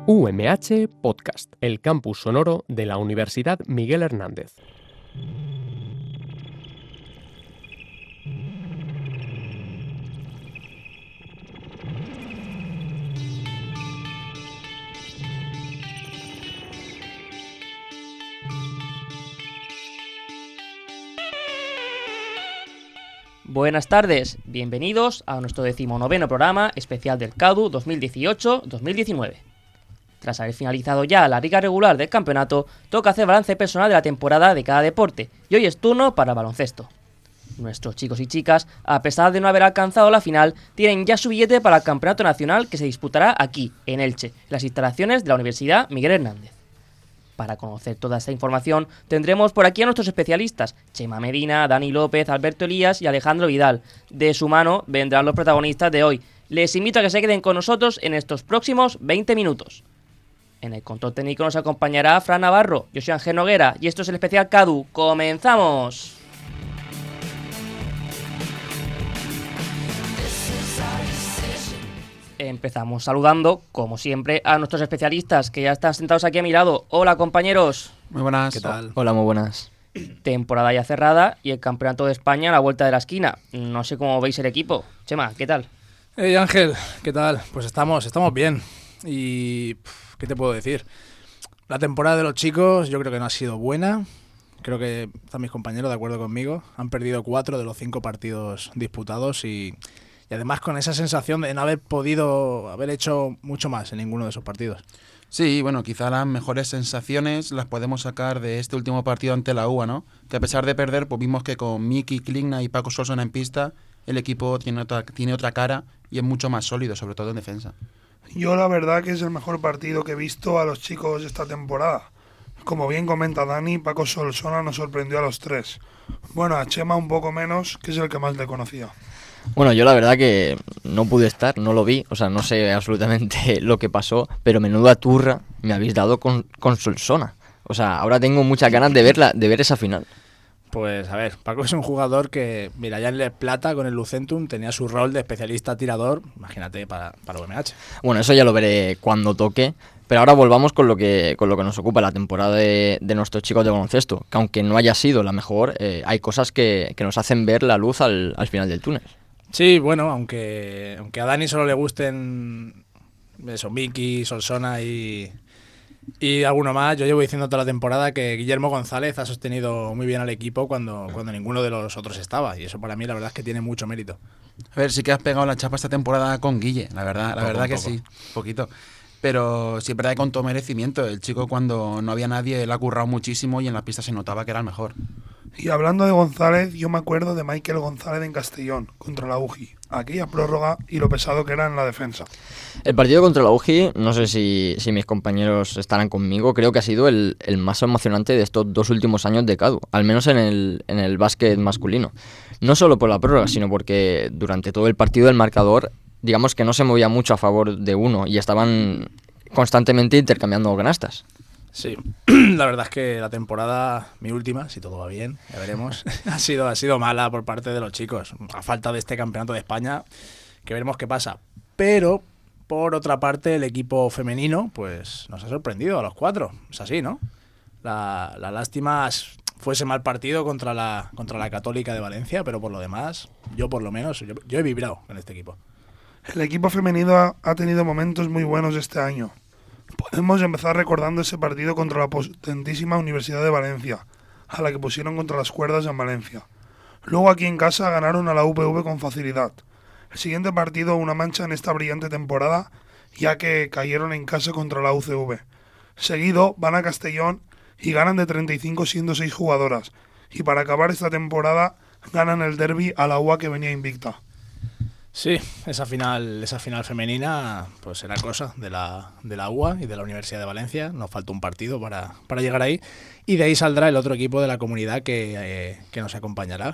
UMH Podcast, el campus sonoro de la Universidad Miguel Hernández. Buenas tardes, bienvenidos a nuestro 19º programa especial del CADU 2018-2019. Tras haber finalizado ya la liga regular del campeonato, toca hacer balance personal de la temporada de cada deporte, y hoy es turno para baloncesto. Nuestros chicos y chicas, a pesar de no haber alcanzado la final, tienen ya su billete para el campeonato nacional que se disputará aquí, en Elche, en las instalaciones de la Universidad Miguel Hernández. Para conocer toda esta información, tendremos por aquí a nuestros especialistas, Chema Medina, Dani López, Alberto Elías y Alejandro Vidal. De su mano vendrán los protagonistas de hoy. Les invito a que se queden con nosotros en estos próximos 20 minutos. En el control técnico nos acompañará Fran Navarro, yo soy Ángel Noguera y esto es el especial CADU. ¡Comenzamos! Empezamos saludando, como siempre, a nuestros especialistas que ya están sentados aquí a mi lado. Hola, compañeros. Muy buenas. ¿Qué tal? Hola, muy buenas. Temporada ya cerrada y el campeonato de España a la vuelta de la esquina. No sé cómo veis el equipo. Chema, ¿qué tal? Hey Ángel, ¿qué tal? Pues estamos bien. Y ¿qué te puedo decir? La temporada de los chicos yo creo que no ha sido buena. Creo que están mis compañeros de acuerdo conmigo. Han perdido 4 de los 5 partidos disputados y además con esa sensación de no haber podido haber hecho mucho más en ninguno de esos partidos. Sí, bueno, quizá las mejores sensaciones las podemos sacar de este último partido ante la UA, ¿no? Que a pesar de perder, pues vimos que con Miki Kligna y Paco Solsona en pista, el equipo tiene otra cara y es mucho más sólido, sobre todo en defensa. Yo la verdad que es el mejor partido que he visto a los chicos esta temporada. Como bien comenta Dani, Paco Solsona nos sorprendió a los 3. Bueno, a Chema un poco menos, que es el que más le conocía. Bueno, yo la verdad que no pude estar, no lo vi, o sea, no sé absolutamente lo que pasó, pero menuda turra me habéis dado con Solsona. O sea, ahora tengo muchas ganas de ver esa final. Pues a ver, Paco es un jugador que, mira, ya en El Plata con el Lucentum tenía su rol de especialista tirador, imagínate, para UMH. Bueno, eso ya lo veré cuando toque, pero ahora volvamos con lo que nos ocupa la temporada de nuestros chicos de baloncesto, que aunque no haya sido la mejor, hay cosas que nos hacen ver la luz al final del túnel. Sí, bueno, aunque a Dani solo le gusten eso, Miki, Solsona y alguno más, yo llevo diciendo toda la temporada que Guillermo González ha sostenido muy bien al equipo cuando ninguno de los otros estaba, y eso para mí la verdad es que tiene mucho mérito. A ver, sí que has pegado la chapa esta temporada con Guille, la verdad que sí, poquito. Pero sí es verdad que con todo merecimiento, el chico cuando no había nadie le ha currado muchísimo y en la pista se notaba que era el mejor. Y hablando de González, yo me acuerdo de Michael González en Castellón, contra la UGI. Aquella prórroga y lo pesado que era en la defensa. El partido contra la UGI, no sé si mis compañeros estarán conmigo, creo que ha sido el más emocionante de estos 2 últimos años de CADU, al menos en el básquet masculino. No solo por la prórroga, sino porque durante todo el partido el marcador, digamos que no se movía mucho a favor de uno y estaban constantemente intercambiando canastas. Sí, la verdad es que la temporada, mi última, si todo va bien, ya veremos, ha sido mala por parte de los chicos. A falta de este campeonato de España, que veremos qué pasa. Pero, por otra parte, el equipo femenino, pues nos ha sorprendido a los 4. Es así, ¿no? La lástima fue ese mal partido contra la Católica de Valencia, pero por lo demás, yo por lo menos, yo he vibrado con este equipo. El equipo femenino ha tenido momentos muy buenos este año. Podemos empezar recordando ese partido contra la potentísima Universidad de Valencia, a la que pusieron contra las cuerdas en Valencia. Luego aquí en casa ganaron a la UPV con facilidad. El siguiente partido una mancha en esta brillante temporada, ya que cayeron en casa contra la UCV. Seguido van a Castellón y ganan de 35 siendo 6 jugadoras. Y para acabar esta temporada ganan el derbi a la UA que venía invicta. Sí, esa final femenina pues era cosa de la UA y de la Universidad de Valencia. Nos faltó un partido para llegar ahí. Y de ahí saldrá el otro equipo de la comunidad que nos acompañará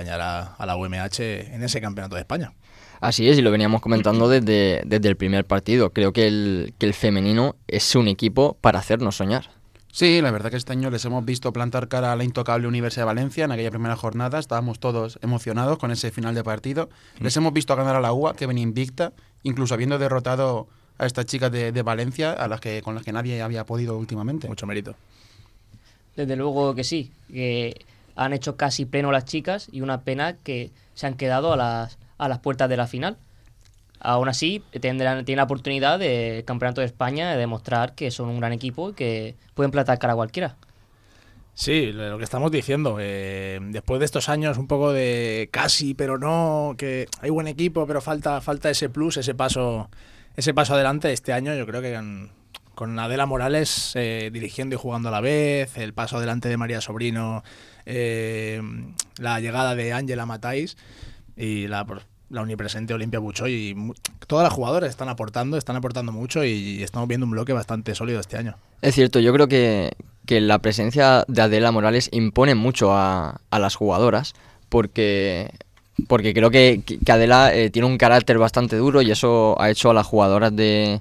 a la UMH en ese campeonato de España. Así es, y lo veníamos comentando desde el primer partido. Creo que el femenino es un equipo para hacernos soñar. Sí, la verdad que este año les hemos visto plantar cara a la intocable Universidad de Valencia en aquella primera jornada. Estábamos todos emocionados con ese final de partido. Les hemos visto ganar a la UA, que venía invicta, incluso habiendo derrotado a estas chicas de Valencia, con las que nadie había podido últimamente. Mucho mérito. Desde luego que sí, que han hecho casi pleno las chicas y una pena que se han quedado a las puertas de la final. Aún así, tienen la oportunidad del Campeonato de España de demostrar que son un gran equipo y que pueden plantar cara a cualquiera. Sí, lo que estamos diciendo, después de estos años un poco de casi, pero no, que hay buen equipo, pero falta ese plus, ese paso adelante. Este año yo creo que con Adela Morales dirigiendo y jugando a la vez, el paso adelante de María Sobrino, la llegada de Ángela Matáis y la omnipresente Olimpia Buchoy, y todas las jugadoras están aportando mucho y estamos viendo un bloque bastante sólido este año. Es cierto, yo creo que la presencia de Adela Morales impone mucho a las jugadoras, porque creo que Adela tiene un carácter bastante duro y eso ha hecho a las jugadoras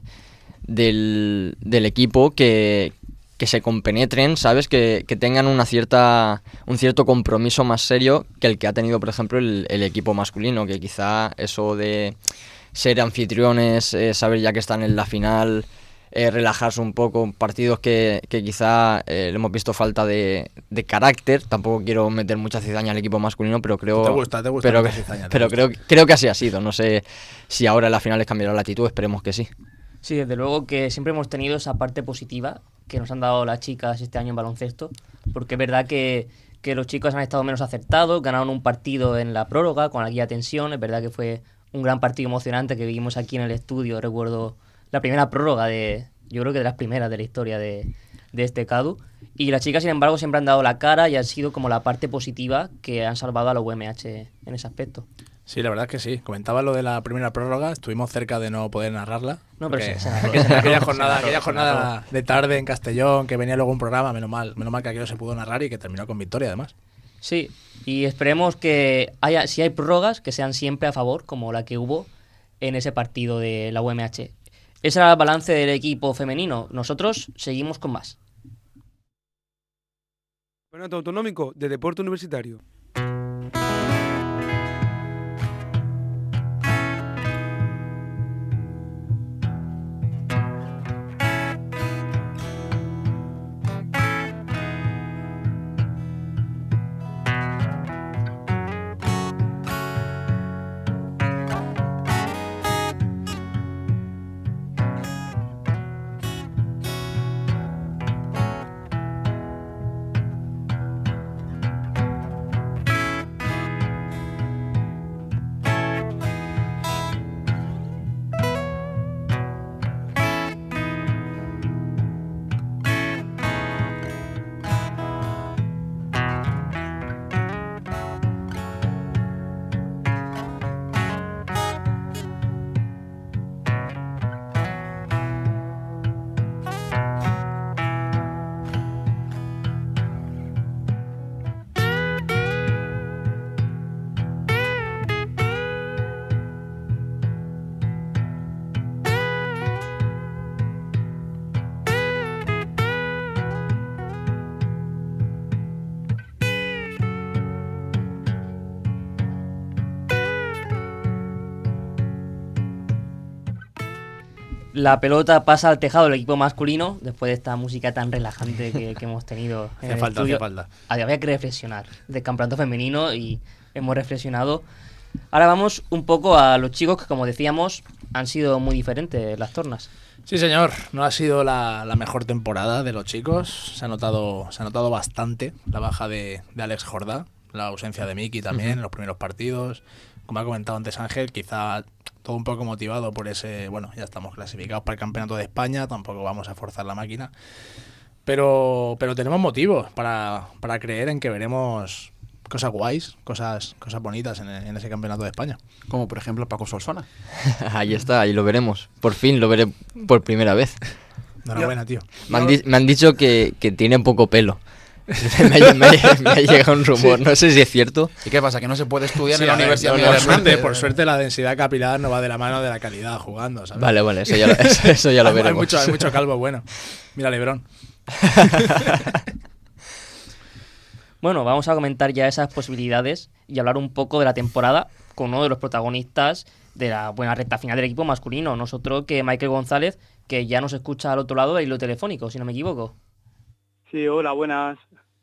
del equipo que se compenetren, ¿sabes? Que tengan un cierto compromiso más serio que el que ha tenido, por ejemplo, el equipo masculino, que quizá eso de ser anfitriones, saber ya que están en la final, relajarse un poco, partidos que quizá le hemos visto falta de carácter. Tampoco quiero meter mucha cizaña al equipo masculino, pero creo... Te gusta pero cizaña, pero creo que así ha sido. No sé si ahora en las finales cambiará la actitud, esperemos que sí. Sí, desde luego que siempre hemos tenido esa parte positiva que nos han dado las chicas este año en baloncesto, porque es verdad que los chicos han estado menos acertados, ganaron un partido en la prórroga con aquella tensión, es verdad que fue un gran partido emocionante que vivimos aquí en el estudio, recuerdo la primera prórroga yo creo que de las primeras de la historia de este CADU, y las chicas sin embargo siempre han dado la cara y han sido como la parte positiva que han salvado a la UMH en ese aspecto. Sí, la verdad es que sí. Comentaba lo de la primera prórroga, estuvimos cerca de no poder narrarla. No, pero porque se narró. aquella jornada de tarde en Castellón, que venía luego un programa, menos mal que aquello se pudo narrar y que terminó con victoria además. Sí, y esperemos que si hay prórrogas, que sean siempre a favor, como la que hubo en ese partido de la UMH. Ese era el balance del equipo femenino. Nosotros seguimos con más. Campeonato Autonómico de Deporte Universitario. La pelota pasa al tejado del equipo masculino después de esta música tan relajante que hemos tenido en el estudio. Hace falta. Había que reflexionar del campeonato femenino y hemos reflexionado. Ahora vamos un poco a los chicos que, como decíamos, han sido muy diferentes las tornas. Sí, señor. No ha sido la mejor temporada de los chicos. Se ha notado bastante la baja de Alex Jordá, la ausencia de Miki también en los primeros partidos. Como ha comentado antes Ángel, quizá todo un poco motivado por ese, bueno, ya estamos clasificados para el Campeonato de España, tampoco vamos a forzar la máquina, pero tenemos motivos para creer en que veremos cosas guays, cosas bonitas en ese Campeonato de España. Como por ejemplo Paco Solsona. Ahí está, ahí lo veremos. Por fin lo veré por primera vez. Enhorabuena, tío. Me han dicho que tiene poco pelo. me ha llegado un rumor, no sé si es cierto. ¿Y qué pasa? ¿Que no se puede estudiar en la a ver, Universidad Miguel Hernández? Por suerte la densidad capilar no va de la mano de la calidad jugando, ¿sabes? Vale, eso ya lo veremos. Hay mucho calvo bueno. Mira, Lebrón. Bueno, vamos a comentar ya esas posibilidades y hablar un poco de la temporada con uno de los protagonistas de la buena recta final del equipo masculino, nosotros que Michael González, que ya nos escucha al otro lado del hilo telefónico, si no me equivoco. Sí, hola, buenas.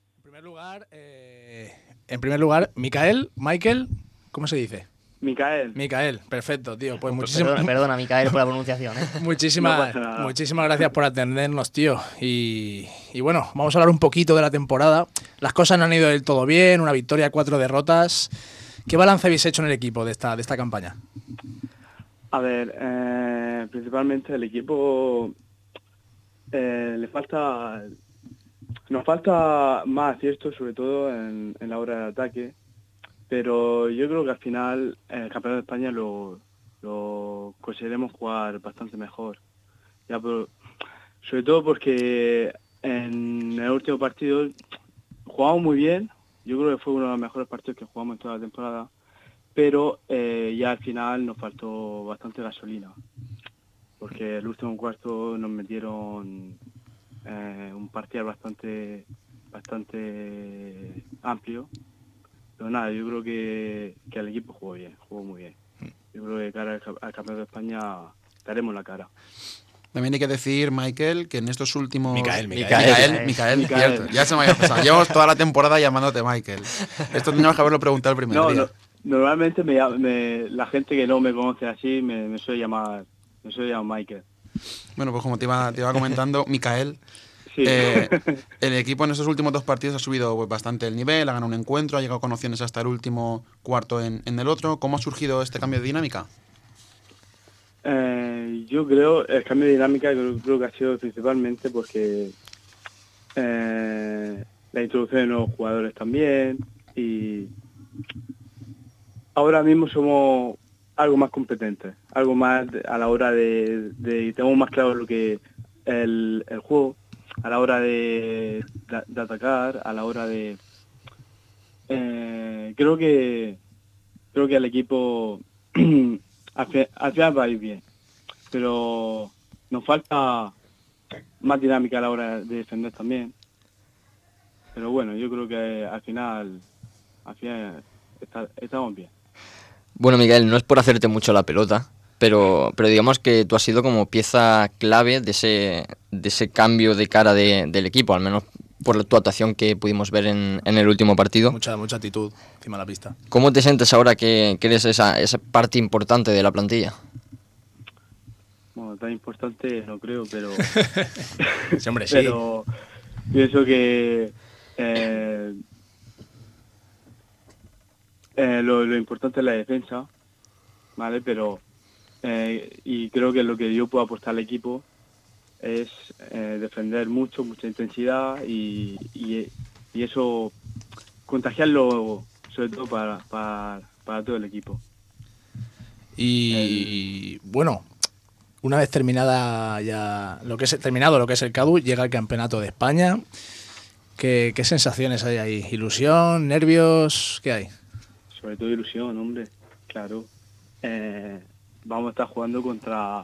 En primer lugar, Michael, ¿cómo se dice? Micael, perfecto, tío. Pues Perdona, Micael, por la pronunciación, ¿eh? Muchísimas gracias por atendernos, tío. Y bueno, vamos a hablar un poquito de la temporada. Las cosas no han ido del todo bien, una victoria, 4 derrotas. ¿Qué balance habéis hecho en el equipo de esta campaña? A ver, principalmente el equipo nos falta más acierto, sobre todo en la hora de ataque. Pero yo creo que al final el Campeonato de España lo conseguiremos jugar bastante mejor. Sobre todo porque en el último partido jugamos muy bien. Yo creo que fue uno de los mejores partidos que jugamos en toda la temporada. Pero ya al final nos faltó bastante gasolina. Porque el último cuarto nos metieron un partido bastante amplio. Pero nada, yo creo que el equipo jugó muy bien. Yo creo que cara al Campeonato de España daremos la cara. También hay que decir, Michael, que en estos últimos... Micael. Cierto, ya se me había pasado. Llevamos toda la temporada llamándote Michael. Esto teníamos que haberlo preguntado el primer día. Normalmente la gente que no me conoce así me suele llamar Michael. Bueno, pues como te iba comentando, Micael... Sí. El equipo en estos últimos 2 partidos ha subido pues, bastante el nivel, ha ganado un encuentro, ha llegado con opciones hasta el último cuarto en el otro. ¿Cómo ha surgido este cambio de dinámica? Yo creo, el cambio de dinámica creo que ha sido principalmente porque la introducción de nuevos jugadores también, y ahora mismo somos algo más competentes, algo más a la hora de tenemos más claro lo que el juego, a la hora de atacar, a la hora de... creo que el equipo al final va a ir bien, pero nos falta más dinámica a la hora de defender también. Pero bueno, yo creo que al final estamos bien. Bueno, Miguel, no es por hacerte mucho la pelota, pero digamos que tú has sido como pieza clave de ese cambio de cara del equipo, al menos por tu actuación que pudimos ver en el último partido. Mucha actitud encima de la pista. ¿Cómo te sientes ahora que eres esa parte importante de la plantilla? Bueno, tan importante no creo, pero... Sí, hombre, sí. Pero pienso que lo importante es la defensa, ¿vale? Pero y creo que lo que yo puedo aportar al equipo es defender mucha intensidad y eso contagiarlo sobre todo para todo el equipo. Y bueno, una vez terminado lo que es el CADU, llega el Campeonato de España. ¿Qué sensaciones hay ahí? ¿Ilusión? ¿Nervios? ¿Qué hay? Sobre todo ilusión, hombre, claro. Vamos a estar jugando contra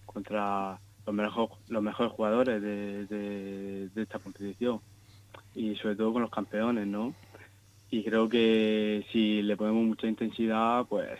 los mejores jugadores de esta competición y sobre todo con los campeones, ¿no? Y creo que si le ponemos mucha intensidad, pues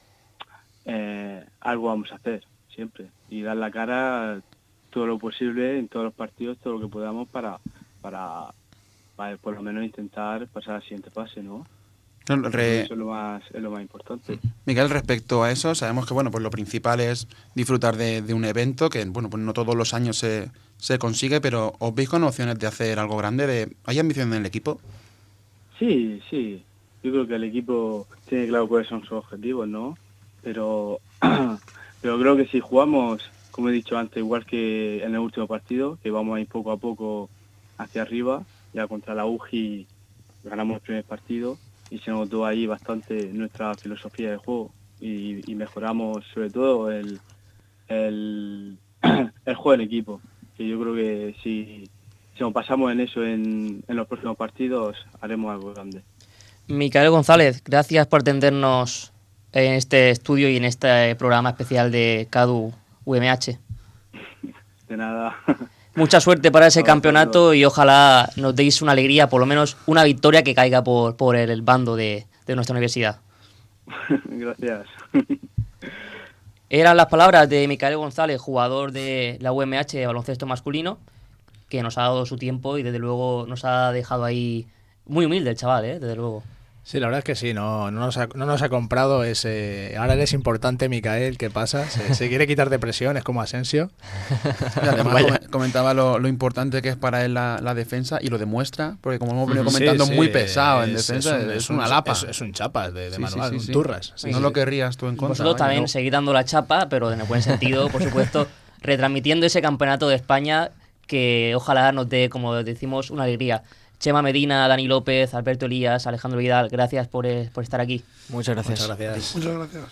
algo vamos a hacer siempre y dar la cara todo lo posible en todos los partidos, todo lo que podamos para por lo menos intentar pasar al siguiente fase, ¿no? Eso es lo más importante. Miguel, respecto a eso, sabemos que bueno, pues lo principal es disfrutar de un evento que bueno, pues no todos los años se consigue, pero ¿os veis con opciones de hacer algo grande? ¿Hay ambición en el equipo? Sí. Yo creo que el equipo tiene claro cuáles son sus objetivos, ¿no? Pero creo que si jugamos, como he dicho antes, igual que en el último partido, que vamos a ir poco a poco hacia arriba, ya contra la UGI ganamos el primer partido y se notó ahí bastante nuestra filosofía de juego y mejoramos sobre todo el juego en equipo, que yo creo que si nos pasamos en eso en los próximos partidos haremos algo grande. Micael González, gracias por atendernos en este estudio y en este programa especial de CADU UMH. De nada. Mucha suerte para ese Vamos, campeonato Pablo. y ojalá nos deis una alegría, por lo menos una victoria que caiga por el bando de nuestra universidad. Gracias. Eran las palabras de Micael González, jugador de la UMH de baloncesto masculino, que nos ha dado su tiempo y desde luego nos ha dejado ahí muy humilde el chaval, desde luego. Sí, la verdad es que sí, no nos ha comprado ese... Ahora él es importante, Micael, ¿qué pasa? Se quiere quitar de presión, es como Asensio. Y además comentaba lo importante que es para él la defensa y lo demuestra, porque como hemos venido comentando, muy pesado en defensa, es una lapa. Es un chapas de Sí, manual, sí, un sí. turras. Sí, No sí. lo querrías tú en contra. Vosotros vaya, también no. seguid dando la chapa, pero en el buen sentido, por supuesto, retransmitiendo ese campeonato de España que ojalá nos dé, como decimos, una alegría. Chema Medina, Dani López, Alberto Elías, Alejandro Vidal, gracias por estar aquí. Muchas gracias. Muchas gracias. Muchas gracias.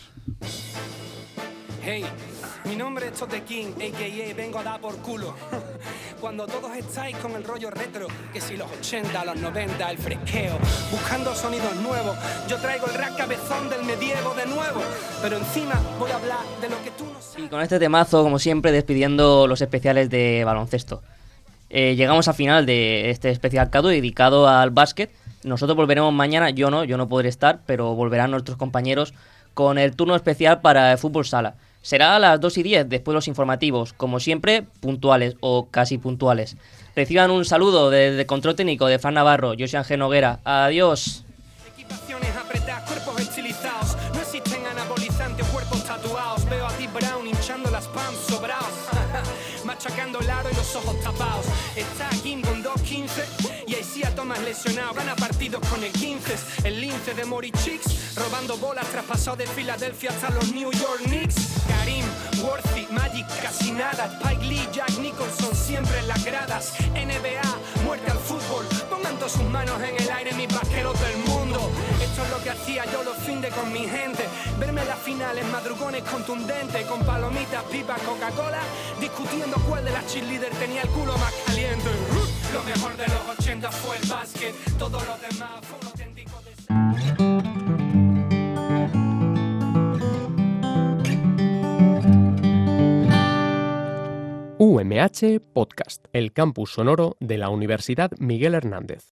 Hey, mi nombre es Tote King, a.k.a. vengo a dar por culo. Cuando todos estáis con el rollo retro, que si los 80, los 90, el fresqueo, buscando sonidos nuevos, yo traigo el rap cabezón del medievo de nuevo, pero encima voy a hablar de lo que tú no sabes. Y con este temazo, como siempre, despidiendo los especiales de baloncesto. Llegamos al final de este especial CADU dedicado al básquet. Nosotros volveremos mañana, yo no podré estar, pero volverán nuestros compañeros con el turno especial para el fútbol sala. Será a las 2:10, después los informativos, como siempre, puntuales o casi puntuales. Reciban un saludo desde Control Técnico de Fran Navarro, yo soy Ángel Noguera. Adiós. Equipaciones apretadas, cuerpos estilizados, no existen anabolizantes, cuerpos tatuados. Veo a ti Brown hinchando las pams sobrados, machacando el aro y los ojos tapados. Está Kim con 2.15 y ahí sí a Thomas lesionado. Gana partidos con el 15, el lince de Morichix, robando bolas traspasado de Filadelfia hasta los New York Knicks. Karim, Worthy, Magic, casi nada. Spike Lee, Jack Nicholson, siempre en las gradas. NBA, muerte al fútbol. Pongan todas sus manos en el aire, mis vaqueros del mundo. Esto es lo que hacía yo los findes con mi gente. Verme las finales, madrugones contundentes, con palomitas, pipas, Coca-Cola, discutiendo cuál de las cheerleaders tenía el culo más caliente. Lo mejor de los 80 fue el básquet, todo lo demás fue un auténtico desastre. UMH Podcast, el campus sonoro de la Universidad Miguel Hernández.